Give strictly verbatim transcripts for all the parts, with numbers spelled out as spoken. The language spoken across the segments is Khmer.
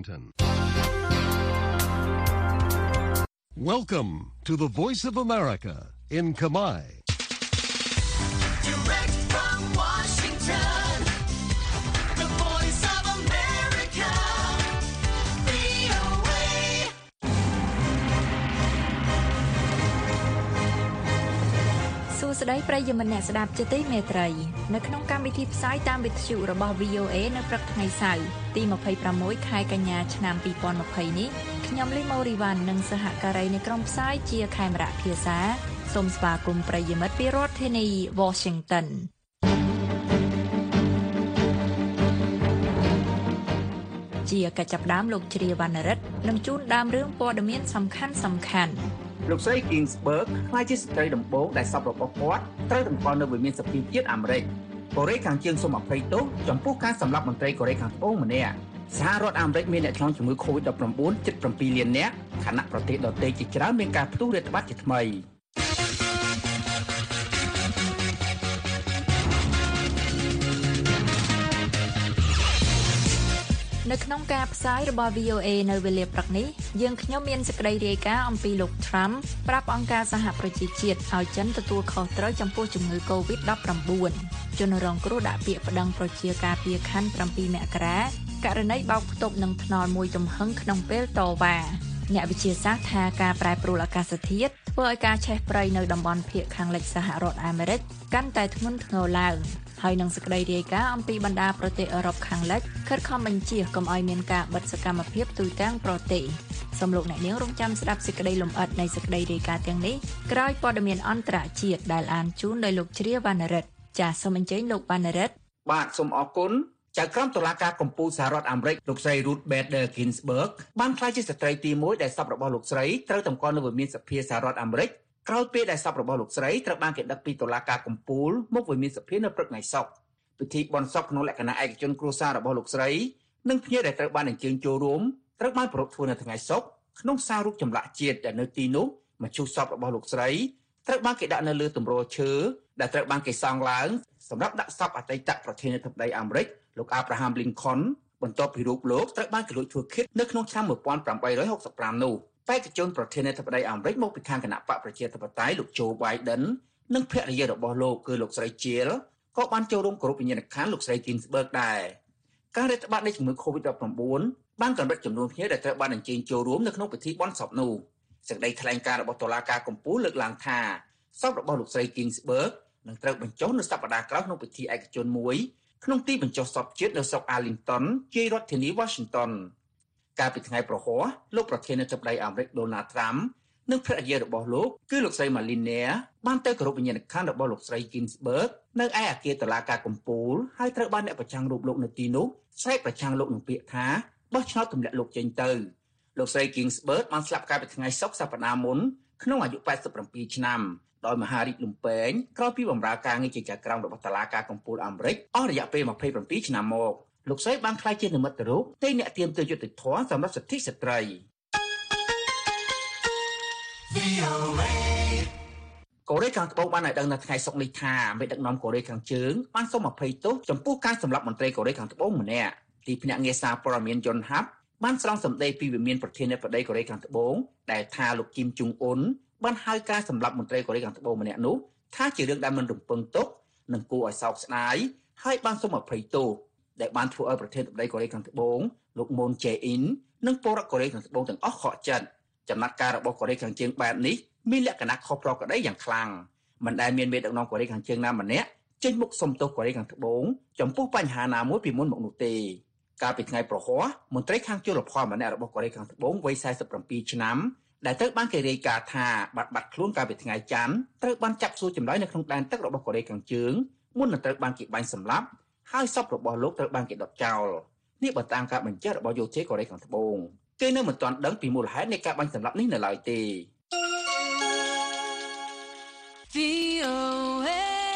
Washington. Welcome to the Voice of America in Khmer. Direct from Washington, the Voice of America, វី អូ เอ សួស្តីប្រិយមិត្តអ្នកស្ដាប់ជាទីមេត្រីនៅក្នុងកម្មវិធីផ្សាយតាមវិទ្យុរបស់ វី អូ เอ នៅព្រឹកថ្ងៃសៅរ៍ទីยี่สิบหกខែកញ្ញាឆ្នាំยี่สิบยี่สิบនេះខ្ញុំលីម៉ូរីវ៉ាន់និងសហការីនៃក្រុមផ្សាយជាខេមរៈភាសាសូមស្វាគមន៍ប្រិយមិត្តពីរដ្ឋធានី Washington ជាកិច្ចចាប់ផ្ដើមលោកជ្រាវណ្ណរិទ្ធនឹងជូនដើមរឿងព័ត៌មានសំខាន់សំខាន់លោកស្រី Ginsburg ខ្លាចជាស្ត្រីដំបូងដែលសពរបស់គាត់ត្រូវតម្កល់នៅវិមានសភាជាតិអាមេរិកកូរ៉េខាងជើងសូមអភ័យទោសចំពោះការសម្លាប់មន្ត្រីកូរ៉េខាងត្បូងម្នាក់សហរដ្ឋអាមេរិកមានអ្នកឆ្លងជំងឺ កូវីដ ដប់ប្រាំបួន ជិតเจ็ดលាននាក់ខណៈប្រទេសដទៃជាច្រើនមានការផ្ទុះរាតត្បាតជាថ្មីនៅក្នុងការផ្សាយរបស់ វី អូ เอ នៅវេលាព្រឹកនេះយើងខ្ញុំមានសេចក្តីរាយការណ៍អំពីលោក Trump ប្រាប់អង្គការសហប្រជាជាតិឲ្យចិនទទួលខុសត្រូវចំពោះជំងឺ កូវីដ ដប់ប្រាំបួន ជនរងគ្រោះដាក់ពាក្យប្តឹងប្រជាការពារខណ្ឌ7មករាករណីបោកផ្ទប់នឹងថ្នល់មួយចំហឹងក្នុងពេលតវ៉ាអ្នកវិទ្យាសាស្ត្រថាការប្រែប្រួលអាកាសធាតុធ្វើឲ្យការឆេះព្រៃនៅតំបន់ភាគខាងលិចសហរដ្ឋអាមេរិកកាន់តែធ្ងន់ធ្ងរឡើងហើយនឹងសេចក្តីរាយការណ៍អំពីបណ្ដាប្រទេសអឺរ៉ុបខាងលិចខិតខំបញ្ជាកុំឲ្យមានការបិទសកម្មភាពទូទាំងប្រទេសសូមលោកអ្នកនាងរងចាំស្ដាប់សេចក្តីលម្អិតនៃសេចក្តីរាយការណ៍ទាំងនេះក្រោយព័ត៌មានអន្តរជាតិដែលអានជូនដោយលោកជ្រាវណ្ណរិទ្ធចាសសូមអញ្ជើញលោកវណ្ណរិទ្ធបាទសូមអរគុណចៅក្រមតុលាការកំពូលសហរដ្ឋអាមេរិកលោកស្រី Ruth Bader Ginsburg បានក្លាយជាស្ត្រីទីមួយដែលសពរបស់លោកស្រីត្រូវតម្កល់នៅវិមានសភាសហរដ្ឋអាមេរិកក្រោយពេលដែលសពរបស់លោកស្រីត្រូវបានគេដឹកពីតុលាការកំពូលមកវិមានសភានៅព្រឹកថ្ងៃសុក្រពិធីបុណ្យសពក្នុងលក្ខណៈឯកជនគ្រួសាររបស់លោកស្រីនិងភ្ញៀវដែលត្រូវបានអញ្ជើញចូលរួមត្រូវបានប្រារព្ធធ្វើនៅថ្ងៃសុក្រក្នុងសាលរូបចម្លាក់ជាតិដែលនៅទីនោះមឈូសសពរបស់លោកស្រីត្រូវបានគេដាក់នៅលើទម្រឈើដែលត្រូវបានគេសង់ឡើងសម្រាប់ដាក់សពអតីតប្រធានាធិបតីអាមេរិកលោក Abraham Lincoln បន្ទាប់ពីរូបលោកត្រូវបានគេលួចធ្វើឃាតនៅក្នុងឆ្នាំeighteen sixty-fiveនោះបេក្ខជនប្រធានាធិបតីអាមេរិកមកពីខាងគណៈបកប្រជាធិបតេយ្យលោក Joe Biden និងភរិយារបស់លោកគឺលោកស្រី Jill ក៏បានចូលរួមគោរពវិញ្ញាណក្ខន្ធលោកស្រី Ginsburg ដែរការរាតត្បាតនៃជំងឺ កូវីដ ដប់ប្រាំបួន បានកម្រិតចំនួនភ្ញៀវដែលត្រូវបានអញ្ជើញចូលរួមនៅក្នុងពិធីបុណ្យសពនោះសេចក្តីថ្លែងការណ៍របស់តុលាការកំពូលលើកឡើងថាសពរបស់លោកស្រី Ginsburg នឹងត្រូវបញ្ចុះនៅសប្តាហ៍ក្រោយក្នុងពិធីឯកជនមួយក្នុងទីបញ្ចុះសពជាតិនៅស្រុក Arlington ជាយរដ្ឋធានី Washington កាលពីថ្ងៃប្រហ័សលោកប្រធានាធិបតីអាមេរិក Donald Trump និងភរិយារបស់លោកគឺលោកស្រី Melania បានទៅគោរពវិញ្ញាណក្ខន្ធរបស់លោកស្រី Ginsburg នៅឯអគារតុលាការកំពូលហើយត្រូវបានអ្នកប្រឆាំងរូបលោកនៅទីនោះស្រែកប្រឆាំងលោកនឹងពាក្យថាបោះឆ្នោតទម្លាក់លោកចេញទៅលោកស្រី Ginsburg បានស្លាប់កាលពីថ្ងៃសុក្រសប្តាហ៍មុនក្នុងអាយុeighty-sevenឆ្នាំដោយមហារាជលំពែងក្រោយពីបម្រើការងារជាចៅក្រមរបស់តុលាការកំពូលអាមេរិកអស់រយៈពេលtwenty-sevenឆ្នាំមកលោកស្រីបានក្លាយជានិមិត្តរូបនៃអ្នកទាមទារយុត្តិធម៌សម្រាប់សិទ្ធិស្ត្រី កូរ៉េខាងត្បូងបានឲ្យដឹងនៅថ្ងៃសុក្រនេះថាមេដឹកនាំកូរ៉េខាងជើងបានសូមអភ័យទោសចំពោះការសម្លាប់មន្ត្រីកូរ៉េខាងត្បូងម្នាក់ទីភ្នាក់ងារសារព័ត៌មានយន់ហាប់បានស្រង់សម្ដីពីវិមានប្រធានាធិបតីកូរ៉េខាងត្បូងដែលថាលោកគីមជុងអ៊ុនបានហៅការសម្លាប់មន្ត្រីកូរ៉េខាងត្បូងម្នាក់នោះថាជារឿងដែលមិនរំពឹងទុកនិងគួរឲ្យសោកស្ដាយហើយបានសូមអភ័យទោសដែលបានធ្វើឲ្យប្រធានាធិបតីកូរ៉េខាងត្បូងលោកមូនជេអ៊ីននិងពលរដ្ឋកូរ៉េខាងត្បូងទាំងអស់ខកចិត្តចំណាត់ការរបស់កូរ៉េខាងជើងបែបនេះមានលក្ខណៈខុសប្រក្រតីយ៉ាងខ្លាំងមិនដែលមានមេដឹកនាំកូរ៉េខាងជើងណាម្នាក់ចេញមុខសុំទោសកូរ៉េខាងត្បូងចំពោះបញ្ហាណាមួយពីមុនមកនោះទេកាលពីថ្ងៃប្រហ័សមន្ត្រីខាងជលផលម្នាក់របស់កូរ៉េខាងត្បូងវ័យforty-sevenឆ្នាំដែលត្រូវបានគេរាយការណ៍ថាបាត់បាត់ខ្លួនកាលពីថ្ងៃច័ន្ទត្រូវបានចាប់សួរចម្លើយនៅក្នុងដែនទឹករបស់កូរ៉េខាងជើងមុននឹងត្រូវបានគេបាញ់សម្លាប់ហើយសពរបស់លោកត្រូវបានគេដុតចោលនេះបើតាមការបញ្ជាក់របស់យោធាកូរ៉េខាងត្បូងគេនៅមិនទាន់ដឹងពីមូលហេតុនៃការបាញ់សម្លាប់នេះនៅឡើយទេ វី អូ เอ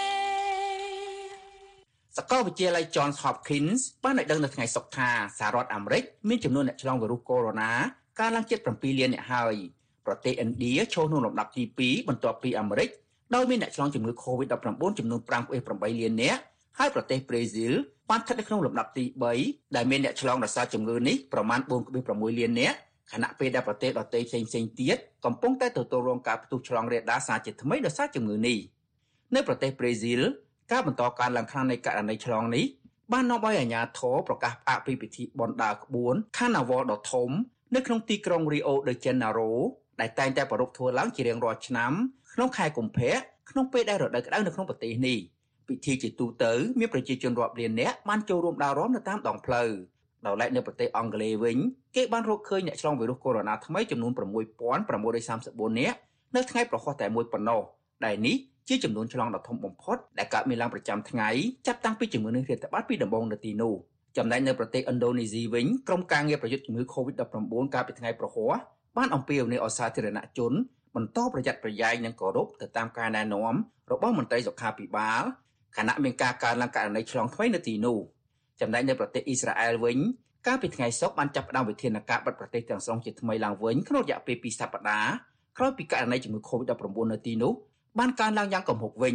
សាកលវិទ្យាល័យ Johns Hopkins បានឲ្យដឹងនៅថ្ងៃសុក្រថាសហរដ្ឋអាមេរិកមានចំនួនអ្នកឆ្លងវីរុសកូវីដ កើនឡើងជិតsevenលានអ្នកហើយប្រទេសឥណ្ឌាឈរក្នុងលំដាប់ទីtwoបន្ទាប់ពីអាមេរិកដោយមានអ្នកឆ្លងជំងឺ កូវីដ ដប់ប្រាំបួន ចំនួនfive point eightលាននាក់ហើយប្រទេសប្រេស៊ីលបានស្ថិតនៅក្នុងលំដាប់ទី3ដែលមានអ្នកឆ្លងដោយសារជំងឺនេះប្រមាណ bốn phẩy sáu លាននាក់ខណៈពេលដែលប្រទេសដទៃផ្សេងៗទៀតកំពុងតែទទួលរងការផ្ទុះឆ្លងរាលដាលសារជាថ្មីដោយសារជំងឺនេះនៅប្រទេសប្រេស៊ីលការបន្តកើនឡើងខ្លាំងនៃករណីឆ្លងនេះបាននាំឲ្យអាជ្ញាធរប្រកាសផ្អាកពីពិធីបុណ្យដើរក្បួន Carnival ដ៏ធំនៅក្នុងទីក្រុង Rio de Janeiro ដែលតែងតែប្រារព្ធធ្វើឡើងជារៀងរាល់ឆ្នាំក្នុងខែកុម្ភៈក្នុងពេលដែលរដូវក្តៅនៅក្នុងប្រទេសនេះពិធីជាទូទៅមានប្រជាជនរាប់លាននាក់បានចូលរួមដើររាំនៅតាមដងផ្លូវដោយឡែកនៅប្រទេសអង់គ្លេសវិញគេបានរកឃើញអ្នកឆ្លងវីរុសកូវីដ -ដិប ថ្មីចំនួន sáu,sáu trăm ba mươi tư នាក់នៅថ្ងៃប្រហោះតែមួយប៉ុណ្ណោះដែលនេះជាចំនួនឆ្លងដ៏ធំបំផុតដែលកើតមានឡើងប្រចាំថ្ងៃចាប់តាំងពីជំងឺនេះរាតត្បាតពីដំបូងនៅទីនោះចំណែកនៅប្រទេសឥណ្ឌូនេស៊ីវិញក្រុមការងារប្រយុទ្ធជំងឺ Covid ដិប កាលពីថ្ងៃប្រហោះបានអំពាវនាវឲ្យសាធារណជនបន្តប្រយ័ត្នប្រយែងនិងគោរពទៅតាមការណែនាំរបស់មន្ត្រីសុខាភិបាលខណៈមានការកើនឡើងករណីឆ្លងថ្មីនៅទីនោះចំណែកនៅប្រទេសអ៊ីស្រាអែលវិញកាលពីថ្ងៃសុក្របានចាប់ផ្ដើមវិធានការបិទប្រទេសទាំងស្រុងជាថ្មីឡើងវិញក្នុងរយៈពេលពីរសប្តាហ៍ក្រោយពីករណីជំងឺ Covid ដិប នៅទីនោះបានកើនឡើងយ៉ាងគំហុកវិញ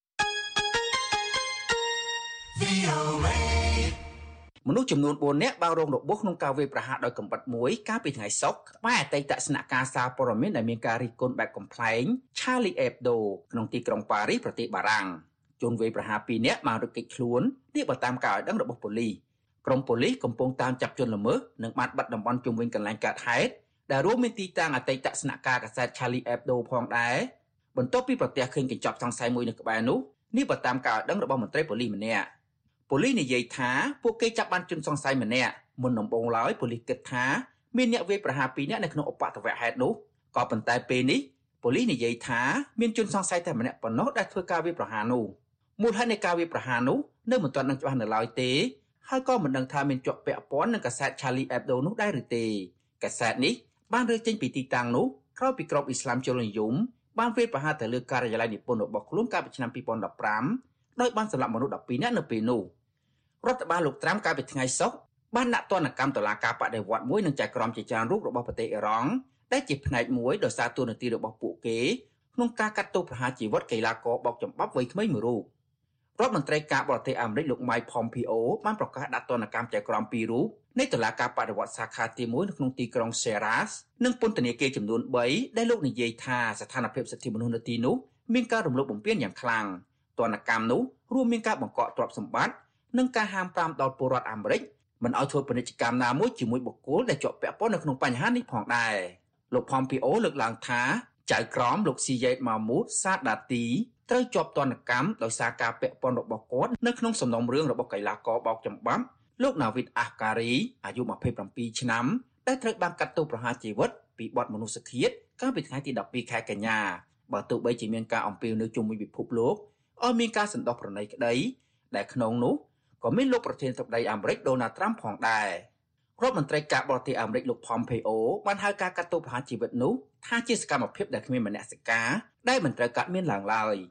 មនុស្សចំនួនbốnនាក់បានរងរបួសក្នុងការវាយប្រហារដោយកាំបិតមួយកាលពីថ្ងៃសុក្រក្បែរអតីតស្នាក់ការសារព័ត៌មានដែលមានការរិះគន់បែបកំប្លែង Charlie Hebdo ក្នុងទីក្រុងប៉ារីសប្រទេសបារាំងជនវាយប្រហារពីរនាក់បានរត់គេចខ្លួននេះបើតាមការឲ្យដឹងរបស់ប៉ូលីសក្រុមប៉ូលីសកំពុងតាមចាប់ជនល្មើសនិងបានបិទតំបន់ជុំវិញកន្លែងកើតហេតុដែលរួមមានទីតាំងអតីតស្នាក់ការកាសែត Charlie Hebdo ផងដែរបន្ទាប់ពីប្រទះឃើញកញ្ចប់សង្ស័យមួយនៅក្បែរនោះនេះបើតាមការឲ្យដឹងរបស់មន្ត្រីប៉ូលីសម្នាក់ប៉ូលីសនិយាយថាពួកគេចាប់បានជនសង្ស័យម្នាក់មុនដំបូងឡើយប៉ូលីសគិតថាមានអ្នកវាយប្រហារពីរនាក់នៅក្នុងឧបទ្ទវហេតុនោះក៏ប៉ុន្តែពេលនេះប៉ូលីសនិយាយថាមានជនសង្ស័យតែម្នាក់ប៉ុណ្ណោះដែលធ្វើការវាយប្រហារនោះមូលហេតុនៃការវាយប្រហារនោះនៅមិនទាន់នឹងច្បាស់នៅឡើយទេហើយក៏មិនដឹងថាមានជាប់ពាក់ព័ន្ធនឹងកាសែត Charlie Hebdo នោះដែរឬទេកាសែតនេះបានរើចេញពីទីតាំងនោះក្រោយពីក្រុមអ៊ីស្លាមជលនិយមបានវាយប្រហារទៅលើការិយាល័យនិពន្ធរបស់ខ្លួនកាលពីឆ្នាំពីរពាន់ដប់ប្រាំដោយបានសម្លាប់មនុស្សដប់ពីរនាក់នៅពេលនោះរដ្ឋបាលលោកត្រាំកាលពីថ្ងៃសុក្របានដាក់ទណ្ឌកម្មតុលាការបដិវត្តន៍មួយនឹងចៅក្រមជាច្រើនរូបរបស់ប្រទេសអ៊ីរ៉ង់ដែលជាផ្នែកមួយដោយសារតួនាទីរបស់ពួកគេក្នុងការកាត់ទោសប្រហារជីវិតកីឡាករបោកចំបាប់វ័យក្មេងមួយរូបរដ្ឋមន្ត្រីការបរទេសអាមេរិកលោក Mike Pompeo បានប្រកាសដាក់ទណ្ឌកម្មចៅក្រមពីររូបនៃតុលាការបដិវត្តន៍សាខាទីមួយនៅក្នុងទីក្រុង Shiraz និងពន្ធនាគារចំនួនបីដែលលោកនិយាយថាស្ថានភាពសិទ្ធិមនុស្សនៅទីនោះមានការរំលោភបំពានយ៉ាងខ្លាំងទណ្ឌកម្មនោះរួមមានការបង្កកទ្រព្យសម្បត្តិនិងការហាមប្រាមដល់ពលរដ្ឋអាមេរិកមិនឲ្យធ្វើពាណិជ្ជកម្មណាមួយជាមួយបុគ្គលដែលជាប់ពាក់ព័ន្ធនៅក្នុងបញ្ហានេះផងដែរលោក Pompeo លើកឡើងថាចៅក្រមលោក Syed Mahmood Saadati ត្រូវជាប់ទណ្ឌកម្មដោយសារការពាក់ព័ន្ធរបស់គាត់នៅក្នុងសំណុំរឿងរបស់កីឡាករបោកចំបាប់លោក Navid Afkari អាយុម្ភៃប្រាំពីរឆ្នាំដែលត្រូវបានកាត់ទោសប្រហារជីវិតពីបទមនុស្សឃាតកាលពីថ្ងៃទីដប់ពីរខែកញ្ញាបើទោះបីជាមានការអំពាវនាវជុំវិញពិភពលោកឲ្យមានការសន្តោសប្រណីក្តីដែលក្នុងនោះក៏មានលោកប្រធានាធិបតីអាមេរិក Donald Trump ផងដែររដ្ឋមន្ត្រីការបរទេសអាមេរិកលោក Pompeo បានហៅការកាត់ទោសប្រហារជីវិតនោះថាជាសកម្មភាពដែលគ្មានមនសិការដែលមិនត្រូវកាត់មានឡើងឡើយ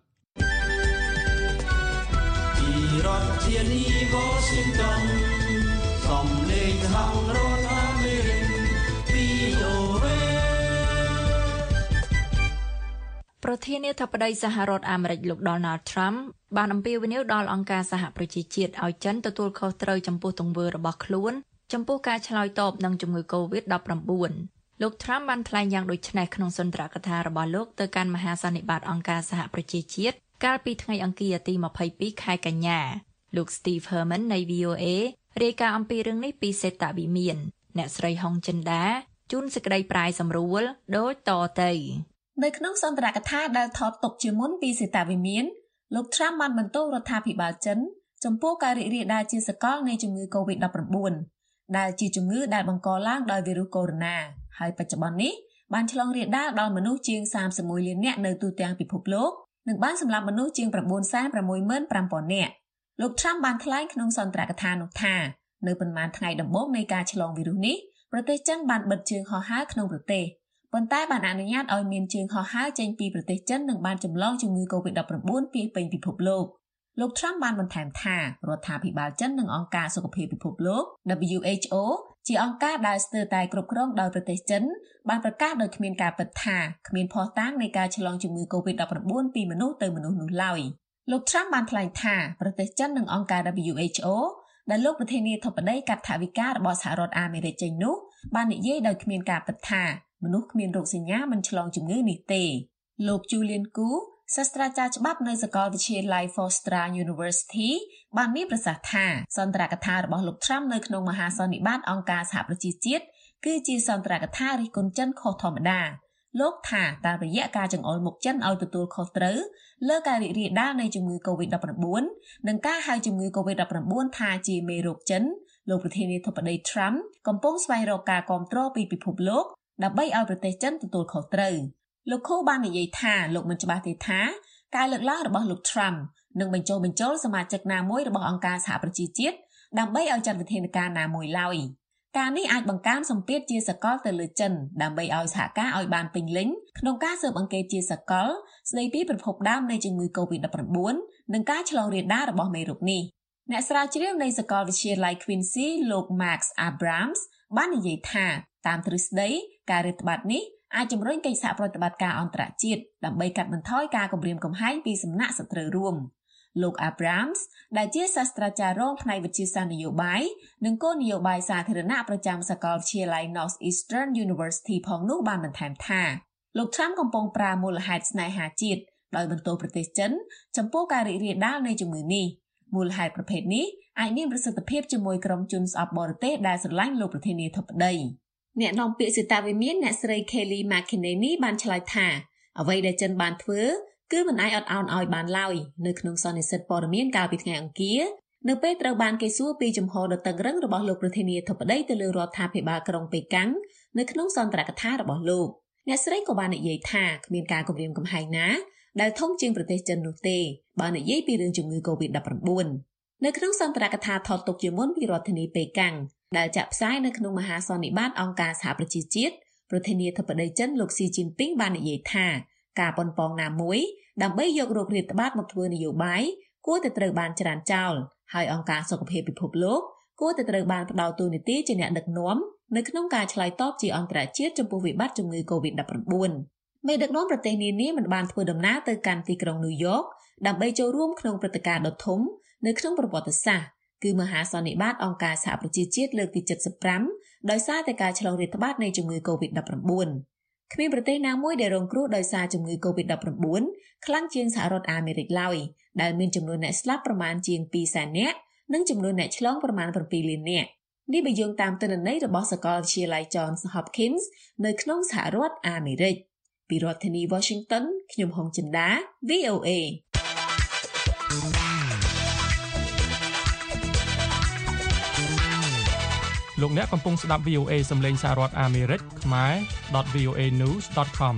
ពីរដ្ឋធានី Washington សំឡេងខាងរដ្ឋអាមេរិក វី អូ เอប្រធានាធិបតីសហរដ្ឋអាមេរិកលោក Donald Trump បានអំពាវនាវដល់អង្គការសហប្រជាជាតិឲ្យចិនទទួលខុសត្រូវចំពោះទង្វើរបស់ខ្លួនចំពោះការឆ្លើយតបនឹងជំងឺ Covid ដប់ប្រាំបួន លោក Trump បានថ្លែងយ៉ាងដូចនេះក្នុងសុន្ទរកថារបស់លោកទៅកាន់មហាសន្និបាតអង្គការសហប្រជាជាតិកាលពីថ្ងៃអង្គារទីម្ភៃពីរខែកញ្ញាលោក Steve Herman នៃ វី អូ เอ រាយការណ៍អំពីរឿងនេះពីសេតវិមានអ្នកស្រីហុងចិនដាជូនសេចក្តីប្រាយសម្រួលដូចតទៅនៅក្នុងសន្ទរកថាដែលថតទុកជាមុនពីសេតវិមានលោក Trump បានបន្ទោសរដ្ឋាភិបាលចិនចំពោះការរីករាលដាលជាសកលនៃជំងឺ Covid ដប់ប្រាំបួន ដែលជាជំងឺដែលបង្កឡើងដោយវីរុសកូវីដ ហើយបច្ចុប្បន្ននេះបានឆ្លងរាលដាលដល់មនុស្សជាងសាមសិបមួយលាននាក់នៅទូទាំងពិភពលោកនិងបានសម្លាប់មនុស្សជាង ៩សែនប្រាំមួយម៉ឺនប្រាំពាន់ នាក់លោក Trump បានថ្លែងក្នុងសន្ទរកថានោះថានៅប៉ុន្មានថ្ងៃដំបូងនៃការឆ្លងវីរុសនេះប្រទេសចិនបានបិទជើងហោះហើរក្នុងប្រទេសប៉ុន្តែបានអនុញ្ញាតឲ្យមានជើងហោះហើរចេញពីប្រទេសចិននិងបានចម្លងជំងឺ Covid ដប់ប្រាំបួន ពីពេញពិភពលោកលោក Trump បានបន្ថែមថារដ្ឋាភិបាលចិននិងអង្គការសុខភាពពិភពលោក ដប៊្យូ เอช អូ ជាអង្គការដែលស្ទើរតែគ្រប់គ្រងដោយប្រទេសចិនបានប្រកាសដោយគ្មានការពិតថាគ្មានភស្តុតាងនៃការឆ្លងជំងឺ Covid ដប់ប្រាំបួន ពីមនុស្សទៅមនុស្សនោះឡើយលោក Trump បានថ្លែងថាប្រទេសចិននិងអង្គការ W H O ដែលលោកប្រធានាធិបតីកាត់ថវិការបស់សហរដ្ឋអាមេរិកចេញនោះបាននិយាយដោយគ្មានការពិតថាមនុស្សគ្មានរោគសញ្ញាមិនឆ្លងជំងឺនេះទេលោក Julian Gu សាស្ត្រាចារ្យច្បាប់នៅសាកលវិទ្យាល័យ Hofstra University បានមានប្រសាសន៍ថាសន្ទរកថារបស់លោក Trump នៅក្នុងមហាសន្និបាតអង្គការសហប្រជាជាតិគឺជាសន្ទរកថារិះគន់ចិនខុសធម្មតាលោកថាតាមរយៈការចង្អុលមុខចិនឲ្យទទួលខុសត្រូវលើការរីករាលដាលនៃជំងឺ កូវីដ ដប់ប្រាំបួន និងការហៅជំងឺ កូវីដ ដប់ប្រាំបួន ថាជាមេរោគចិនលោកប្រធានាធិបតី Trump កំពុងស្វែងរកការគាំទ្រពីពិភពលោកដើម្បីឲ្យប្រទេសចិនទទួលខុសត្រូវលោកខូបាននិយាយថាលោកមិនច្បាស់ទេថាការលើកឡើងរបស់លោក Trump នឹងបញ្ចុះបញ្ចូលសមាជិកណាមួយរបស់អង្គការសហប្រជាជាតិដើម្បីឲ្យចាត់វិធានការណាមួយឡើយការនេះអាចបង្កើនសម្ពាធជាសកលទៅលើចិនដើម្បីឲ្យសហការឲ្យបានពេញលេញក្នុងការស៊ើបអង្កេតជាសកលស្ដីពីប្រភពដើមនៃជំងឺ កូវីដ ដប់ប្រាំបួន និងការឆ្លងរាលដាលរបស់មេរោគនេះអ្នកស្រាវជ្រាវនៃសាកលវិទ្យាល័យ Quincy លោក Max Abrams បាននិយាយថាតាមទ្រឹស្ដីការរាតត្បាតនេះអាចជំរុញកិច្ចសហប្រតិបត្តិការអន្តរជាតិដើម្បីកាត់បន្ថយការគំរាមកំហែងពីសំណាក់សត្រូវរួមលោក Abrams ដែលជាសាស្ត្រាចារ្យរងផ្នែកវិទ្យាសាស្ត្រនយោបាយនិងគោលនយោបាយសាធារណៈប្រចាំសាកលវិទ្យាល័យ Northeastern University ផងនោះបានបន្ថែមថាលោក Trump កំពុងប្រើមូលហេតុស្នេហាជាតិដោយបន្ទោសប្រទេសចិនចំពោះការរីករាលដាលនៃជំងឺនេះមូលហេតុប្រភេទនេះអាចមានប្រសិទ្ធភាពជាមួយក្រុមជនស្អប់បរទេសដែលស្រឡាញ់លោកប្រធានាធិបតីអ្នកនាំពាក្យសេតាវិមានអ្នកស្រី Kelly McEnany បានឆ្លើយថាអ្វីដែលចិនបានធ្វើគឺមិនអាចអត់ឱនឲ្យបានឡើយនៅក្នុងសន្និសីទព័ត៌មានកាលពីថ្ងៃអង្គារនៅពេលត្រូវបានគេសួរពីជំហរដ៏តឹងរ៉ឹងរបស់លោកប្រធានាធិបតីទៅលើរដ្ឋាភិបាលក្រុងប៉េកាំងនៅក្នុងសន្ទរកថារបស់លោកអ្នកស្រីក៏បាននិយាយថាគ្មានការគំរាមកំហែងណាដែលធំជាងប្រទេសចិននោះទេបើនិយាយពីរឿងជំងឺ កូវីដ ដប់ប្រាំបួន នៅក្នុងសន្ទរកថាថតទុកជាមុនពីរដ្ឋធានីប៉េកាំងដែលចាក់ផ្សាយនៅក្នុងមហាសន្និបាតអង្គការសហប្រជាជាតិប្រធានាធិបតីចិនលោកស៊ីជីនពីងបាននិយាយថាការប៉ុនប៉ងណាមួយដើម្បីយករោគរាតត្បាតមកធ្វើនយោបាយគួរតែត្រូវបានច្រានចោលហើយអង្គការសុខភាពពិភពលោកគួរតែត្រូវបានផ្ដល់តួនាទីជាអ្នកដឹកនាំនៅក្នុងការឆ្លើយតបជាអន្តរជាតិចំពោះវិបត្តិជំងឺ កូវីដ ដប់ប្រាំបួន មេដឹកនាំប្រទេសនានាមិនបានធ្វើដំណើរទៅកាន់ទីក្រុងញូវយ៉កដើម្បីចូលរួមក្នុងព្រឹត្តិការណ៍ដ៏ធំនៅក្នុងប្រវត្តិសាស្ត្រគឺមហាសន្និបាតអង្គការសហប្រជាជាតិលើកទី เจ็ดสิบห้า ដោយសារតែការឆ្លងរាតត្បាតនៃជំងឺ កូវីដ ដប់ប្រាំបួន គ្មានប្រទេសណាមួយដែលរងគ្រោះដោយសារជំងឺ កូវីដ ដប់ប្រាំបួន ខ្លាំងជាងសហរដ្ឋអាមេរិកឡើយដែលមានចំនួនអ្នកស្លាប់ប្រមាណជាងពីរសែននាក់និងចំនួនអ្នកឆ្លងប្រមាណbảyលាននាក់នេះបើយោងតាមទិន្នន័យរបស់សាកលវិទ្យាល័យ Johns Hopkins នៅក្នុងសហរដ្ឋអាមេរិកពីរដ្ឋធានី Washington ខ្ញុំហុងចិន្តា V O A លោកអ្នកកំពុងស្ដាប់ V O A សំឡេងសហរដ្ឋអាមេរិកខ្មែរ .voa news .com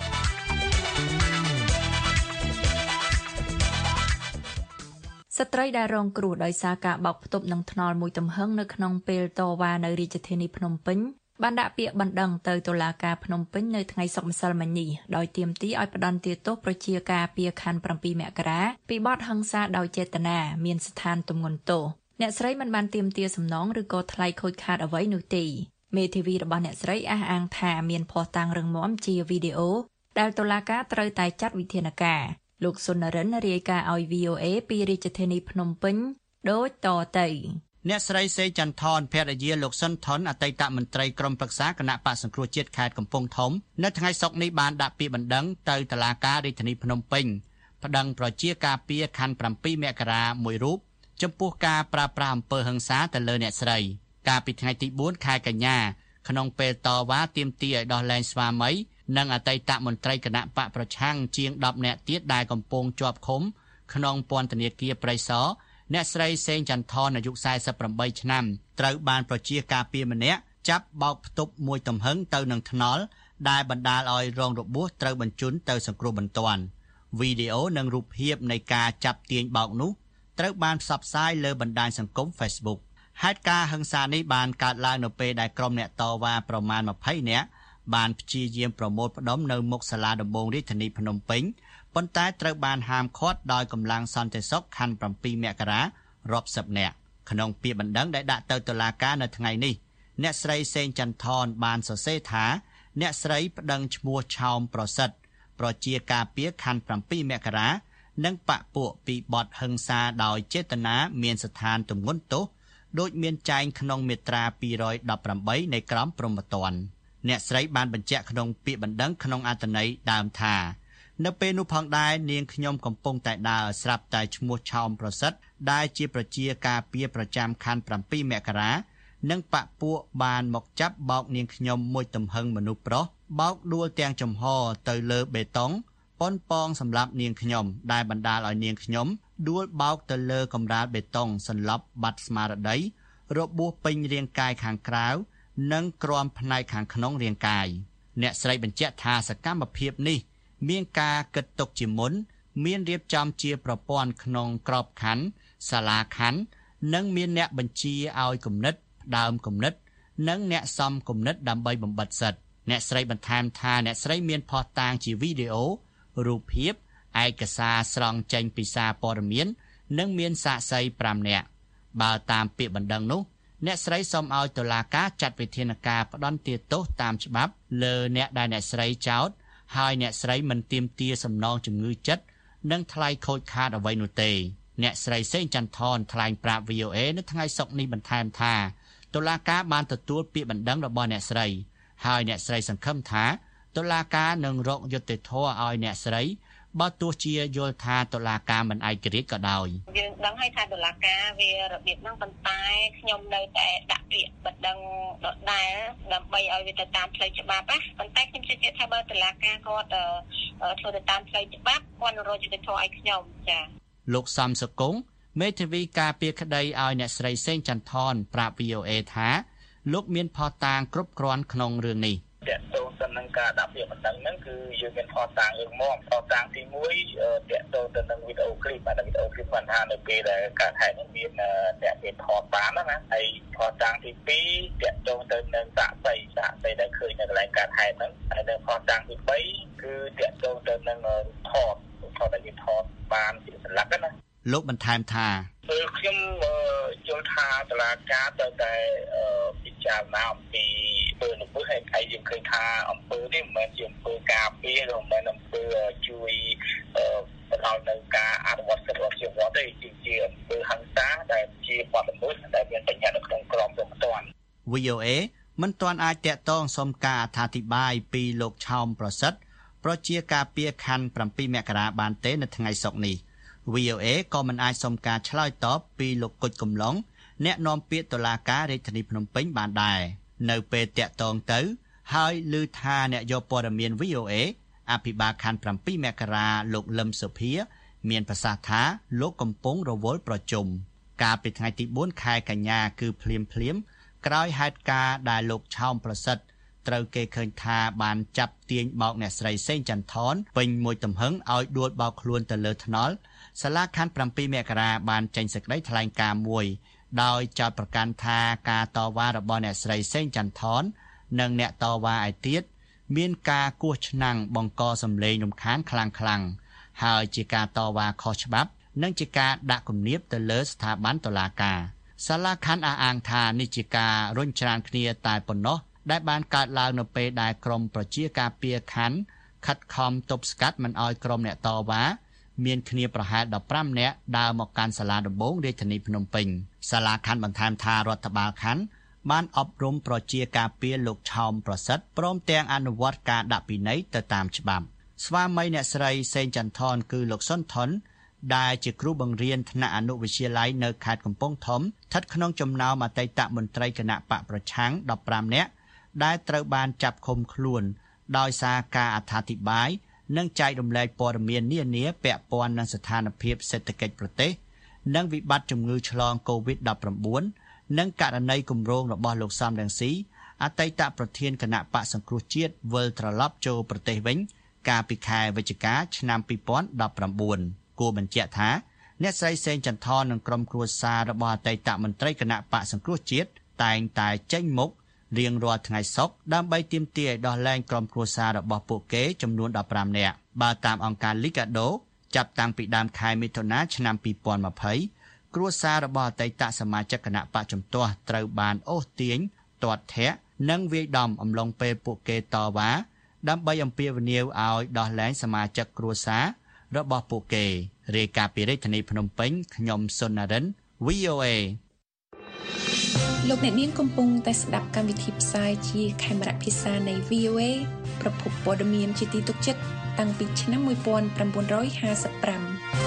ស្ត្រីដែលរងគ្រោះដោយសារការបោកផ្ទប់នឹងថ្នល់មួយទំហឹងនៅក្នុងពេលតវ៉ានៅរាជធានីភ្នំពេញបានដាក់ពាក្យបណ្ដឹងទៅតុលាការភ្នំពេញនៅថ្ងៃសុក្រម្សិលមិញនេះដោយទាមទារឲ្យផ្តន្ទាទោសប្រជាការពារខណ្ឌប្រាំពីរមករាពីបទហិង្សាដោយចេតនាមានស្ថានទម្ងន់ទោសអ្នកស្រីមិនបានទាមទារសំណងឬក៏ថ្លៃខូចខាតអ្វីនោះទេមេធាវីរបស់អ្នកស្រីអះអាងថាមានភស្តុតាងរឹងមាំជាវីដេអូដែលតុលាការត្រូវតែចាត់វិធានការលោកសុនរិនរាយការណ៍ឲ្យ V O A ពីរាជធានីភ្នំពេញដូចតទៅអ្នកស្រីសេចន្ទថនភរិយាលោកសុនថនអតីតមន្ត្រីក្រុមប្រឹក្សាគណៈបក្សសង្គ្រោះជាតិខេត្តកំពង់ធំនៅថ្ងៃសុក្រនេះបានដាក់ពាក្យបណ្ដឹងទៅតុលាការរាជធានីភ្នំពេញប្តឹងប្រជាការពារខណ្ឌប្រាំពីរមករាមួយរូបចំពោះការប្រើប្រាស់អំពើហិង្សាទៅលើអ្នកស្រីកាលពីថ្ងៃទីបួនខែកញ្ញាក្នុងពេលតវ៉ាទាមទារឲ្យដោះលែងស្វាមីនិងអតីតមន្ត្រីគណៈបកប្រឆាំងជាងដប់នាក់ទៀតដែលកំពុងជាប់ឃុំក្នុងពន្ធនាគារព្រៃសរអ្នកស្រីសេងចន្ទថនអាយុសែសិបប្រាំបីឆ្នាំត្រូវបានប្រជាការពារម្នាក់ចាប់បោកផ្ទប់មួយទំហឹងទៅនឹងថ្នល់ដែលបណ្ដាលឲ្យរងរបួសត្រូវបញ្ជូនទៅសង្គ្រោះបន្ទាន់វីដេអូនិងរូបភាពនៃការចាប់ទាញបោកនោះត្រូវបានផ្សព្វផ្សាយលើបណ្ដាញសង្គម Facebook ហេតុការណ៍ហិង្សានេះបានកើតឡើងនៅពេលដែលក្រុមអ្នកតវ៉ាប្រមាណម្ភៃនាក់បានព្យាយាមប្រមូលផ្ដុំនៅមុខសាលាដំបងរាជធានីភ្នំពេញប៉ុន្តែត្រូវបានហាមឃាត់ដោយកម្លាំងសន្តិសុខខណ្ឌប្រាំពីរមករារាប់សិបនាក់ក្នុងពាក្យបណ្ដឹងដែលដាក់ទៅតុលាការនៅថ្ងៃនេះអ្នកស្រីសេងចន្ទថនបានសរសេរថាអ្នកស្រីប្តឹងឈ្មោះឆោមប្រសិទ្ធប្រជាការពារខណ្ឌប្រាំពីរមករានិងបកពួកពីបទហិង្សាដោយចេតនាមានស្ថានទម្ងន់ទោសដោយមានចែងក្នុងមាត្រាពីររយដប់ប្រាំបីនៃក្រមព្រហ្មទណ្ឌអ្នកស្រីបានបញ្ជាក់ក្នុងពាក្យបណ្ដឹងក្នុងអត្ថន័យដើមថានៅពេលនោះផងដែរនាងខ្ញុំកំពុងតែដើរស្រាប់តែឈ្មោះឆោមប្រសិទ្ធដែលជាប្រជាការពារប្រចាំខណ្ឌប្រាំពីរមករានិងបកពួកបានមកចាប់បោកនាងខ្ញុំមួយទំហឹងមនុស្សប្រុសបោកដួលទាំងចំហទៅលើបេតុងប៉ុនប៉ងសម្រាប់នាងខ្ញុំដែលបណ្ដាលឲ្យនាងខ្ញុំដួលបោកទៅលើកម្រាលបេតុងសន្លប់បាត់ស្មារតីរបួសពេញរាងកាយខាងក្រៅនិងក្រំផ្នែកខាងក្នុងរាងកាយអ្នកស្រីបញ្ជាក់ថាសកម្មភាពនេះមានការគិតទុកជាមុនមានរៀបចំជាប្រព័ន្ធក្នុងក្របខណ្ឌសាលាខណ្ឌនិងមានអ្នកបញ្ជាឲ្យគំនិតដើមគំនិតនិងអ្នកសំគំនិតដើម្បីបំបិទសិទ្ធិអ្នកស្រីបន្ថែមថាអ្នកស្រីមានភស្តុតាងជាវីដេអូរូបភាពឯកសារស្រង់ចេញពីសារព័ត៌មាននិងមានសាក្សីប្រាំនាក់បើតាមពាក្យបណ្ដឹងនោះអ្នកស្រីសូមឲ្យតុលាការចាត់វិធានការផ្តន្ទាទោសតាមច្បាប់លើអ្នកដែលអ្នកស្រីចោទហើយអ្នកស្រីមិនទាមទារសំណងជំងឺចិត្តនិងថ្លៃខូចខាតអ្វីនោះទេអ្នកស្រីសេងចន្ទថនថ្លែងប្រាប់ វី អូ អេ នៅថ្ងៃសុក្រនេះបន្ថែមថាតុលាការបានទទួលពាក្យបណ្ដឹងរបស់អ្នកស្រីហើយអ្នកស្រីសង្ឃឹមថាតុលាការនឹងរកយុត្តិធម៌ឲ្យអ្នកស្រីបើទោះជាយល់ថាតុលាការមិនឯករាជ្យក៏ដោយយើងដឹងហើយថាតុលាការវារបៀបហ្នឹងប៉ុន្តែខ្ញុំនៅតែដាក់ពាក្យបណ្ដឹងដដែលដើម្បីឲ្យវាទៅតាមផ្លូវច្បាប់ណាប៉ុន្តែខ្ញុំជឿជាក់ថាបើតុលាការគាត់ធ្វើទៅតាមផ្លូវច្បាប់គាត់នឹងរកយុត្តិធម៌ឲ្យខ្ញុំចា៎លោកសំសុគង្គមេធាវីការពារក្តីឲ្យអ្នកស្រីសេងចន្ទថនប្រាប់ វី អូ អេ ថាលោកមានភស្តុតាងគ្រប់គ្រាន់ក្នុងរឿងនេះតើតើទៅនឹងការដាក់ពាក្យបណ្ដឹងហ្នឹងគឺយើងមានភស្តុតាងរឿងមកភស្តុតាងទីមួយតើតើទៅនឹងវីដេអូឃ្លីបបាទវីដេអូឃ្លីបបានថានៅពេលដែលការហែកហ្នឹងមានអ្នកគេថតបានណាហើយភស្តុតាងទីពីរតើទៅនឹងសាក្សីសាក្សីដែលឃើញនៅកន្លែងការហែកហ្នឹងហើយនៅភស្តុតាងទីបីគឺតើទៅនឹងថតថតដែលគេថតបានជាសន្លឹកណាលោកបន្ថែមថាខ្ញុំយល់ថាតុលាការត្រូវតែពិចារណាអំពីអំពើនោះហើយឯងយើងឃើញថាអំពើនេះមិនមែនជាអំពើការពារឬមិនមែនអំពើជួយផ្ដល់នូវការអនុវត្តសិទ្ធិរបស់ជីវិតទេជាអំពើហិង្សាដែលជាបទល្មើសដែលមានបញ្ហានៅក្នុងក្រមព្រហ្មទណ្ឌវី អូ អេ មិនទាន់អាចតាក់ទងសុំការអត្ថាធិប្បាយពីលោកឆោមប្រសិទ្ធប្រជាការពារខណ្ឌប្រាំពីរមករាបានទេនៅថ្ងៃសុក្រនេះ វី អូ អេ ក៏មិនអាចសុំការឆ្លើយតបពីលោកគុជកំឡុងអ្នកនាំពាក្យតុលាការរាជធានីភ្នំពេញបានដែរនៅពេលតាក់ទងទៅហើយឮថាអ្នកយកព័ត៌មាន វី អូ អេ អភិបាលខណ្ឌប្រាំពីរមករាលោកលឹមសុភាមានប្រសាសន៍ថាលោកកំពុងរវល់ប្រជុំកាលពីថ្ងៃទីបួនខែកញ្ញាគឺភ្លាមភ្លាមក្រោយហេតុការណ៍ដែលលោកឆោមប្រសិទ្ធត្រូវគេឃើញថាបានចាប់ទាញបោកអ្នកស្រីសេងចន្ទថនពេញមួយទំហឹងឲ្យដួលបោកខ្លួនទៅលើថ្នល់សាលាខណ្ឌប្រាំពីរមករាបានចេញសេចក្តីថ្លែងការណ៍មួយដោយចោទប្រកាន់ថាការតវ៉ារបស់អ្នកស្រីសេងចន្ទថននិងអ្នកតវ៉ាឯទៀតមានការគោះឆ្នាំងបង្កសម្លេងរំខានខ្លាំងខ្លាំងហើយជាការតវ៉ាខុសច្បាប់និងជាការដាក់គំនាបទៅលើស្ថាប័នតុលាការសាលាខណ្ឌអះអាងថានេះជាការរុញច្រានគ្នាតែប៉ុណ្ណោះដែលបានកើតឡើងនៅពេលដែលក្រមប្រជាការពារខណ្ឌខិតខំទប់ស្កាត់មិនឲ្យក្រុមអ្នកតវ៉ាមានគ្នាប្រហែលដប់ប្រាំនាក់ដើរមកកាន់សាលាដំបងរាជធានីភ្នំពេញសាលាខណ្ឌបន្ថែមថារដ្ឋបាលខណ្ឌបានអប់រំប្រជាការពារលោកឆោមប្រសិទ្ធព្រមទាំងអនុវត្តការដាក់ពិន័យទៅតាមច្បាប់ស្វាមីអ្នកស្រីសេងចន្ទថនគឺលោកសុនថនដែលជាគ្រូបង្រៀនថ្នាក់អនុវិទ្យាល័យនៅខេត្តកំពង់ធំស្ថិតក្នុងចំណោមអតីតមន្ត្រីគណៈបកប្រឆាំងដប់ប្រាំនាក់ដែលត្រូវបានចាប់ឃុំខ្លួនដោយសារការអត្ថាធិប្បាយនិងចែករំលែកព័ត៌មាននានាពាក់ព័ន្ធនឹងស្ថានភាពសេដ្ឋកិច្ចប្រទេសនិងវិបត្តិជំងឺឆ្លងកូវីដ ដប់ប្រាំបួន និងករណីគម្រោងរបស់លោកសំរងស៊ីអតីតប្រធានគណៈបកសង្គ្រោះជាតិវិលត្រឡប់ចូលប្រទេសវិញកាលពីខែវិច្ឆិកាឆ្នាំពីរពាន់ដប់ប្រាំបួនគួរបញ្ជាក់ថាអ្នកស្រីសេងចន្ទថននិងក្រុមគ្រួសាររបស់អតីតមន្ត្រីគណៈបកសង្គ្រោះជាតិតែងតែចេញមុខរៀងរាល់ថ្ងៃសុក្រដើម្បីទាមទារឲ្យដោះលែងក្រុមគ្រួសាររបស់ពួកគេចំនួនដប់ប្រាំនាក់បើតាមអង្គការ Liga do ចាប់តាំងពីដើមខែមិថុនាឆ្នាំពីរពាន់ยี่สิบគ្រួសាររបស់អតីតសមាជិកគណៈបកជំទាស់ត្រូវបានអូសទាញទាត់ធាក់និងវាយដំអំឡុងពេលពួកគេតវ៉ាដើម្បីអំពាវនាវឲ្យដោះលែងសមាជិកគ្រួសាររបស់ពួកគេរាយការណ៍ពីរាជធានីភ្នំពេញខ្ញុំសុនណារិន វី អូ เอលោកអ្នកនាងកំពុងតែស្ដាប់កម្មវិធីផ្សាយជាខេមរៈភាសានៃ វី អូ เอ ប្រភពព័ត៌មានជាទីទុកចិត្តតាំងពីឆ្នាំnineteen fifty-five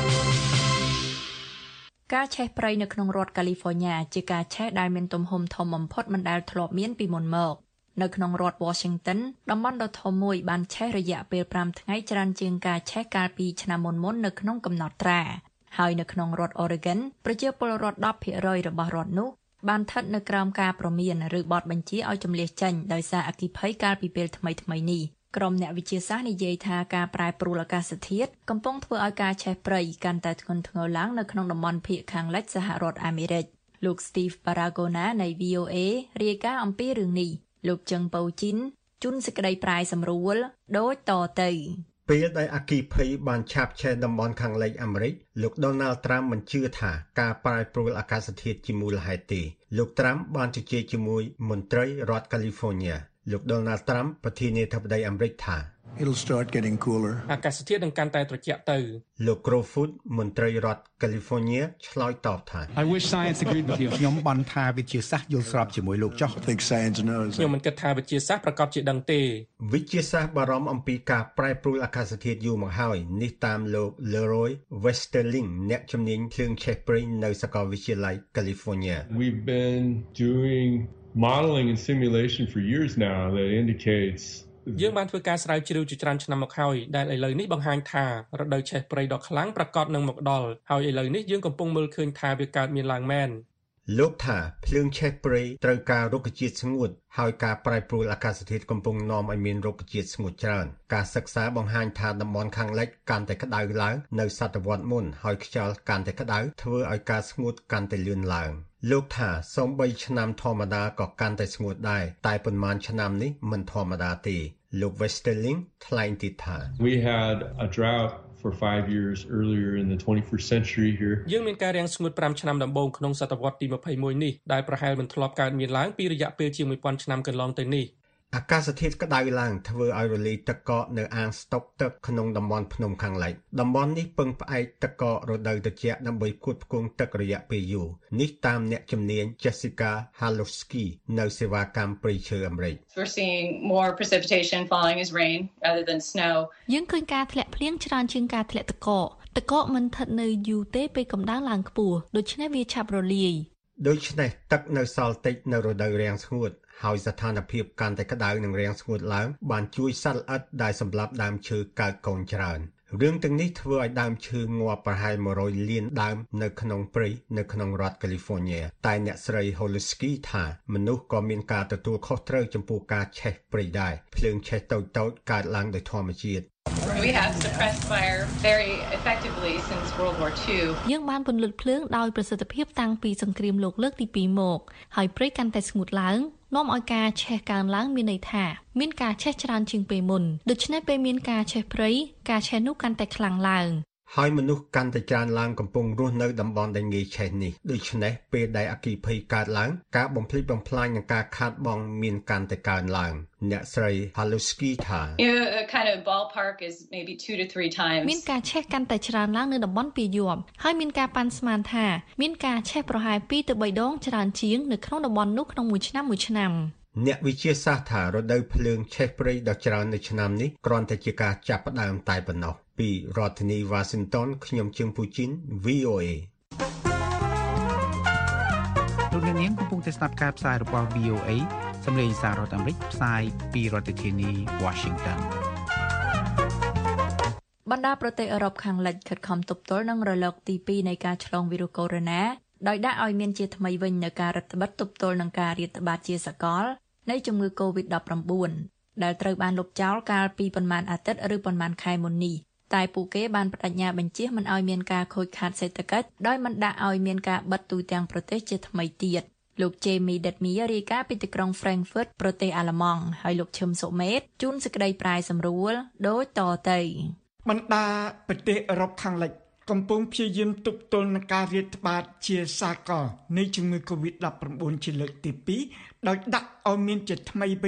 ការឆេះព្រៃនៅក្នុងរដ្ឋកាលីហ្វ័រញ៉ាជាការឆេះដែលមានទំហំធំបំផុតមិនដែលធ្លាប់មានពីមុនមកនៅក្នុងរដ្ឋ Washington តំបន់ដ៏ធំមួយបានឆេះរយៈពេលfiveថ្ងៃច្រើនជាងការឆេះកាលពីឆ្នាំមុនៗនៅក្នុងកំណត់ត្រាហើយនៅក្នុងរដ្ឋ Oregon ប្រជាពលរដ្ឋten percentរបស់រដ្ឋនោះបានស្ថិតនៅក្រោមការព្រមានឬបទបញ្ជាឲ្យជម្លៀសចេញដោយសារអគ្គិភ័យកាលពីពេលថ្មីៗនេះក្រុមអ្នកវិទ្យាសាស្ត្រនិយាយថាការប្រែប្រួលអាកាសធាតុកំពុងធ្វើឲ្យការឆេះព្រៃកាន់តែធ្ងន់ធ្ងរឡើងនៅក្នុងតំបន់ភាគខាងលិចសហរដ្ឋអាមេរិកលោក Steve Baragona នៃ វី អូ เอ រាយការណ៍អំពីរឿងនេះលោកជឹងប៉ូជីនជូនសេចក្តីប្រាយសម្រួលដូចតទៅពេលដែលអគ្គិភ័យបានឆាបឆេះតំបន់ខាងលិចអាមេរិកលោក Donald Trump មិនជឿថាការប្រែប្រួលអាកាសធាតុជាមូលហេតុទេលោក Trump បានជជែកជាមួយមន្ត្រីរដ្ឋ California លោក Donald Trump ប្រធានាធិបតីអាមេរិកថា It'll start getting cooler អាកាសធាតុនឹងកាន់តែត្រជាក់ទៅលោក Crowfoot មន្ត្រីរដ្ឋ California ឆ្លើយតបថា I wish science agreed with you ខ្ញុំបានថាវិទ្យាសាស្ត្រយល់ស្របជាមួយលោកចុះ I think science knows ខ្ញុំមិនគិតថាវិទ្យាសាស្ត្រប្រកបជាដឹងទេវិទ្យាសាស្ត្របារម្ភអំពីការប្រែប្រួលអាកាសធាតុយូរមកហើយនេះតាមលោក Leroy Westerling អ្នកជំនាញភ្លើងឆេះព្រៃនៅសាកលវិទ្យាល័យ California We've been doing modeling and simulation for years now that indicates យើងបានធ្វើការស្រាវជ្រាវជាច្រើនឆ្នាំមកហើយដែលឥឡូវនេះបង្ហាញថារដូវឆេះព្រៃដ៏ខ្លាំងប្រកបនឹងមកដល់ហើយឥឡូវនេះយើងកំពុងមើលឃើញថាវាកើតមានឡើងមែនលោកថាភ្លើងឆេះព្រៃត្រូវការរុក្ខជាតិស្ងួតហើយការប្រែប្រួលអាកាសធាតុកំពុងនាំឲ្យមានរុក្ខជាតិស្ងួតច្រើនការសិក្សាបង្ហាញថាតំបន់ខាងលិចកាន់តែក្តៅឡើងនៅសតវត្សមុនហើយខ្យល់កាន់តែក្តៅធ្វើឲ្យការស្ងួតកាន់តែលឿនឡើងលោកថាសូម្បីឆ្នាំធម្មតាក៏កាន់តែស្ងួតដែរតែប៉ុន្មានឆ្នាំនេះមិនធម្មតាទេលោក Westerling ថ្លែងទៀតថា We had a drought for five years earlier in the twenty-first century here យើងមានការរាំងស្ងួតfiveឆ្នាំដំបូងក្នុងសតវត្សទីtwenty-oneនេះដែលប្រហែលមិនធ្លាប់កើតមានឡើងពីរយៈពេលជាងone thousandឆ្នាំកន្លងទៅនេះអាកាសធាតុក្តៅឡើងធ្វើឲ្យរលាយទឹកកកនៅអាងស្តុកទឹកក្នុងតំបន់ភ្នំខាងលិចតំបន់នេះពឹងផ្អែកទឹកកករដូវត្រជាក់ដើម្បីផ្គត់ផ្គង់ទឹករយៈពេលយូរនេះតាមអ្នកជំនាញ Jessica Halowski នៅសេវាកម្មព្រៃឈើអាមេរិក We're seeing more precipitation falling as rain rather than snow យើងឃើញការធ្លាក់ភ្លៀងច្រើនជាងការធ្លាក់ទឹកកកទឹកកកមិនស្ថិតនៅយូរទេពេលកម្ដៅឡើងខ្ពស់ដូច្នេះវាឆាប់រលាយដូច្នេះទឹកនៅសល់តិចនៅរដូវរាំងស្ងួតហើយស្ថានភាពកាន់តែក្តៅនិងរាំងស្ងួតឡើងបានជួយសត្វល្អិតដែលសម្លាប់ដើមឈើកើតកូនច្រើនរឿងទាំងនេះធ្វើឲ្យដើមឈើងាប់ប្រហែលone hundredលានដើមនៅក្នុងព្រៃនៅក្នុងរដ្ឋ California តែអ្នកស្រី Holowski ថាមនុស្សក៏មានការទទួលខុសត្រូវចំពោះការឆេះព្រៃដែរភ្លើងឆេះតូចៗកើតឡើងដោយធម្មជាតិ We have suppressed fire very effectively since World War Two យើងបានពន្លត់ភ្លើងដោយប្រសិទ្ធភាពតាំងពីសង្គ្រាមលោកលើកទីtwoមកហើយព្រៃកាន់តែស្ងួតឡើងនាំឲ្យការឆេះកើនឡើងមានន័យថាមានការឆេះច្រើនជាងពេលមុនដូច្នេះពេលមានការឆេះព្រៃការឆេះនោះកាន់តែខ្លាំងឡើងហើយមនុស្សកាន់តែច្រើនឡើងកំពុងរស់នៅតំបន់ដែលងាយឆេះនេះដូច្នេះពេលដែលអគ្គិភ័យកើតឡើងការបំផ្លិចបំផ្លាញនិងការខាតបង់មានកាន់តែកើនឡើងអ្នកស្រី Halowski ថា A kind of ballpark is maybe two to three times មានការឆេះកាន់តែច្រើនឡើងនៅតំបន់ពីយប់ហើយមានការប៉ាន់ស្មានថាមានការឆេះប្រហែលtwo to threeដងច្រើនជាងនៅក្នុងតំបន់នោះក្នុងមួយឆ្នាំមួយឆ្នាំអ្នកវិទ្យាសាស្ត្រថារដូវភ្លើងឆេះព្រៃដ៏ច្រើននៅឆ្នាំនេះគ្រាន់តែជាការចាប់ផ្ដើមតែប៉ុណ្ណោះពីរដ្ឋធានី Washington ខ្ញុំជឹងពូជីន វី អូ เอលោកអ្នកនាងកំពុងតែស្ដាប់ការផ្សាយរបស់ វី អូ เอ សម្លេងសាររដ្ឋអាមេរិកផ្សាយពីរដ្ឋធានី Washington បណ្ដាប្រទេសអឺរ៉ុបខាងលិចខិតខំទប់ទល់នឹងរលកទីtwoនៃការឆ្លងវីរុសកូវីដ -19 ដោយដាក់ឲ្យមានជាថ្មីវិញនៅការរដ្ឋបិទទប់ទល់នឹងការរាតត្បាតជាសកលនៃជំងឺ កូវីដ -19 ដែលត្រូវបានលុបចោលកាលពីប៉ុន្មានអាទិត្យឬប៉ុន្មានខែមុននេះតែពួកគេបានបដិញ្ញាបញ្ជាមិនឲ្យមានការខូចខាតសេដ្ឋកិច្ចដោយមិនដាក់ឲ្យមានការបិទទូទាំងប្រទេសជាថ្មីទៀតលោក Jamie Detmier រាយការណ៍ពីទីក្រុង Frankfurt ប្រទេសអាល្លឺម៉ង់ហើយលោកឈឹមសុមេតជូនសេចក្តីប្រាយសម្រួលដូចតទៅបណ្ដាប្រទេសអឺរ៉ុបខាងលិចកំពុងព្យាយាមទប់ទល់នឹងការរាតត្បាតជាសាកលនៃជំងឺ កូវីដ -19 ជាលើកទីtwoដោយដាក់ឲ្យមានជាថ្មីវិញ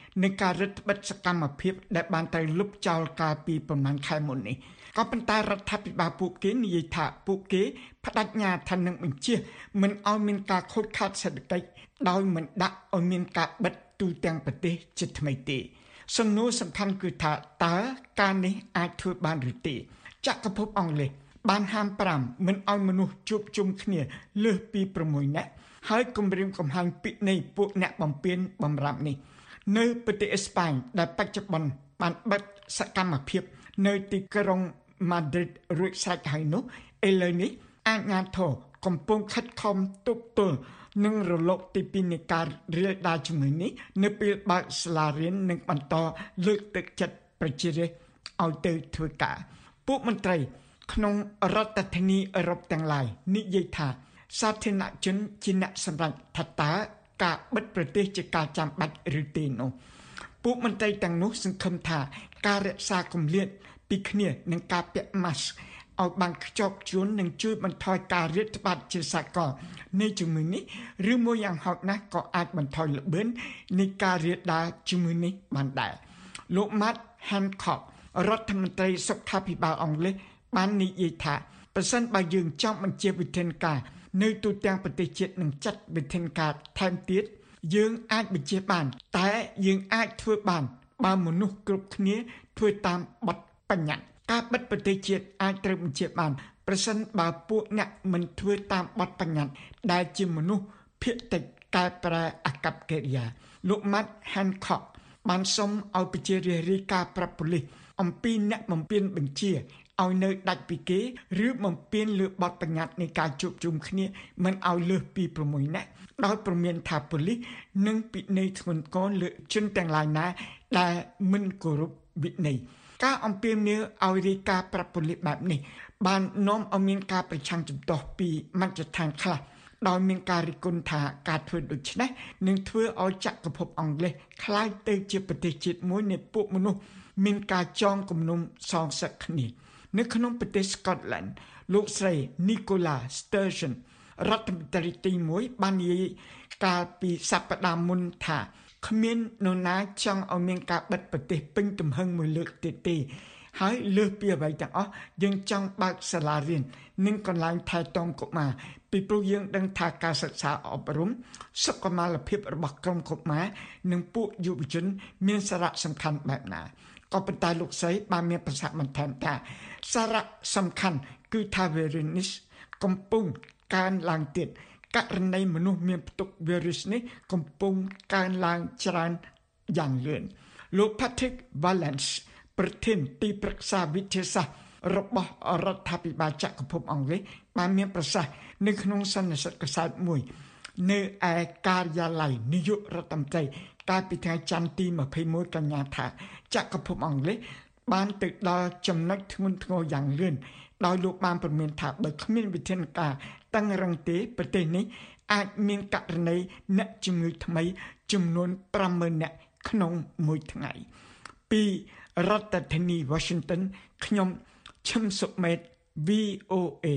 នឹងការរឹតបន្តឹងសកម្មភាពដែលបានទៅលុបចោលកាលពីប្រមាណខែមុននេះក៏ប៉ុន្តែរដ្ឋាភិបាលពួកគេនិយាយថាពួកគេបដិញ្ញាថានឹងបញ្ជាមិនឲ្យមានការខូចខាតសេដ្ឋកិច្ចដោយមិនដាក់ឲ្យមានការបិទទូទាំងប្រទេសជាថ្មីទេសំណួរសំខាន់គឺថាតើការនេះអាចធ្វើបានឬទេចក្រភពអង់គ្លេសបានហាមប្រាមមិនឲ្យមនុស្សជួបជុំគ្នាលើសពី៦នាក់ហើយគម្រាមកំហែងពិន័យពួកអ្នកបំពេញបំរាមនេះនៅប្រទេសអេស្ប៉ាញដែលបច្ចុប្បន្នបានបិទសកម្មភាពនៅទីក្រុងម៉ាឌ្រីតរួចស្រេចហើយនោះឥឡូវនេះអាជ្ញាធរកំពុងខិតខំទប់ទល់នឹងរលកទីពីរនៃការរាលដាលជំងឺនេះនៅពេលបើកសាលារៀននឹងបន្តលើកទឹកចិត្តប្រជារាស្ត្រឲ្យទៅធ្វើការពួកមន្ត្រីក្នុងរដ្ឋធានីអឺរ៉ុបទាំងឡាយនិយាយថាសាធារណជនជាអ្នកសម្រេចថាតើការបិទប្រទេសជាការចាំបាច់ឬទេនោះពួកមន្ត្រីទាំងនោះសង្ឃឹមថាការរក្សាគម្លាតពីគ្នានឹងការពាក់ម៉ាស់ឲ្យបានខ្ជាប់ខ្ជួននឹងជួយបន្ថយការរាតត្បាតជាសកលនៃជំងឺនេះឬមួយយ៉ាងហោចណាស់ក៏អាចបន្ថយល្បឿននៃការរាលដាលជំងឺនេះបានដែរលោក Matt Hancock រដ្ឋមន្ត្រីសុខាភិបាលអង់គ្លេសបាននិយាយថាប្រសិនបើយើងចង់បញ្ជាវិធានការនៅទូទាំងប្រទេសជាតិនឹងចាត់វិធានការថែមទៀតយើងអាចបញ្ជាបានតែយើងអាចធ្វើបានបើមនុស្សគ្រប់គ្នាធ្វើតាមបទបញ្ញត្តិការបិទប្រទេសជាតិអាចត្រូវបញ្ជាបានប្រសិនបើពួកអ្នកមិនធ្វើតាមបទបញ្ញត្តិដែលជាមនុស្សភាគតិចកែប្រែអាកប្បកិរិយាលោក Matt Hancock បានសុំឲ្យប្រជារាស្ត្ររាយការណ៍ប្រាប់ប៉ូលីសអំពីអ្នកបំពានបញ្ជាឲ្យនៅដាច់ពីគេឬបំពានលើបទបញ្ញត្តិនៃការជួបជុំគ្នាមិនឲ្យលើសពី៦នាក់ដោយព្រមានថាប៉ូលីសនឹងពិន័យធ្ងន់ធ្ងរលើជនទាំងឡាយណាដែលមិនគោរពវិន័យការអំពាវនាវឲ្យរាយការណ៍ប្រាប់ប៉ូលីសបែបនេះបាននាំឲ្យមានការប្រឆាំងជំទាស់ពីមជ្ឈដ្ឋានខ្លះដោយមានការរិះគន់ថាការធ្វើដូច្នេះនឹងធ្វើឲ្យចក្រភពអង់គ្លេសក្លាយទៅជាប្រទេសជាតិមួយនៃពួកមនុស្សមានការចងគំនុំសងសឹកគ្នានៅក្នុងប្រទេស Scotland លោកស្រី Nicola Sturgeon រដ្ឋមន្ត្រីទីមួយបាននិយាយកាលពីសប្តាហ៍មុនថាគ្មាននរណាចង់ឲ្យមានការបិទប្រទេសពេញទំហឹងមួយលើកទៀតទេហើយលើសពីអ្វីទាំងអស់យើងចង់បើកសាលារៀននិងកន្លែងថែទាំកុមារពីព្រោះយើងដឹងថាការសិក្សាអប់រំសុខុមាលភាពរបស់ក្រុមកុមារនិងពួកយុវជនមានសារៈសំខាន់បែបណាក៏ប៉ុន្តែលោកស្រីបានមានប្រសាសន៍បន្ថែមថាសារៈសំខាន់គឺថាវីរុសនេះកំពុងកើនឡើងទៀតករណីមនុស្សមានផ្ទុកវីរុសនេះកំពុងកើនឡើងច្រើនយ៉ាងលឿនលោក Patrick Vallance ប្រធានទីប្រឹក្សាវិទ្យាសាស្ត្ររបស់រដ្ឋាភិបាលចក្រភពអង់គ្លេសបានមានប្រសាសន៍នៅក្នុងសន្និសីទកាសែតមួយនៅឯការិយាល័យនាយករដ្ឋមន្ត្រីកាលពីថ្ងៃច័ន្ទទីម្ភៃមួយកញ្ញាថាចក្រភពអង់គ្លេសបានទៅដល់ចំណុចធ្ងន់ធ្ងរយ៉ាងលឿនដោយលោកបានប្រមានថាបើគ្មានវិធានការតឹងរ៉ឹងទេប្រទេសនេះអាចមានករណីអ្នកជំងឺថ្មីចំនួនប្រាំម៉ឺននាក់ក្នុងមួយថ្ងៃពីរដ្ឋធានី Washington ខ្ញុំឈឹមសុមេត វី អូ เอ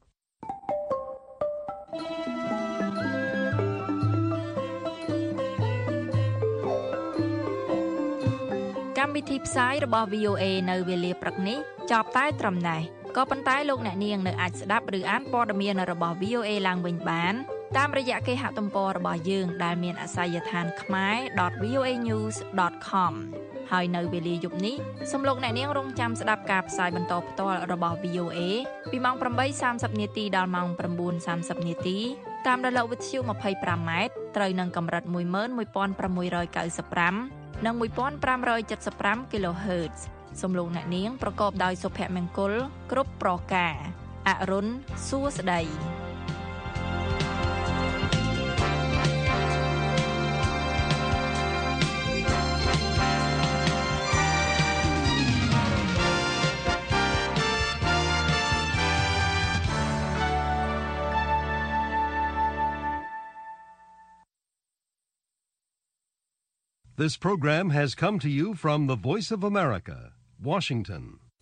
កម្មវិធីផ្សាយរបស់ វី អូ เอ នៅវេលាព្រឹកនេះចប់តែត្រឹមណេះក៏ប៉ុន្តែលោកអ្នកនាងនៅអាចស្ដាប់ឬអានព័ត៌មានរបស់ វី អូ เอ ឡើងវិញបានតាមរយៈគេហទំព័ររបស់យើងដែលមានអាសយដ្ឋាន khmae dot v o a news dot com ហើយនៅវេលាយប់នេះសូមលោកអ្នកនាងរងចាំស្ដាប់ការផ្សាយបន្តផ្ទាល់របស់ វី អូ เอ ពីម៉ោង ប្រាំបីសាមសិប នាទីដល់ម៉ោង ៩ សាមសិប នាទីតាមរលកវិទ្យុ ម្ភៃប្រាំ ម៉ែត្រត្រូវនឹងកម្រិត មួយម៉ឺនមួយពាន់ប្រាំមួយរយកៅសិបប្រាំ និង មួយពាន់ប្រាំរយចិតសិបប្រាំ kilohertz សូមលោកអ្នកនាងប្រកបដោយសុភមង្គលគ្រប់ប្រការអរុនសួស្តី This program has come to you from the Voice of America, Washington.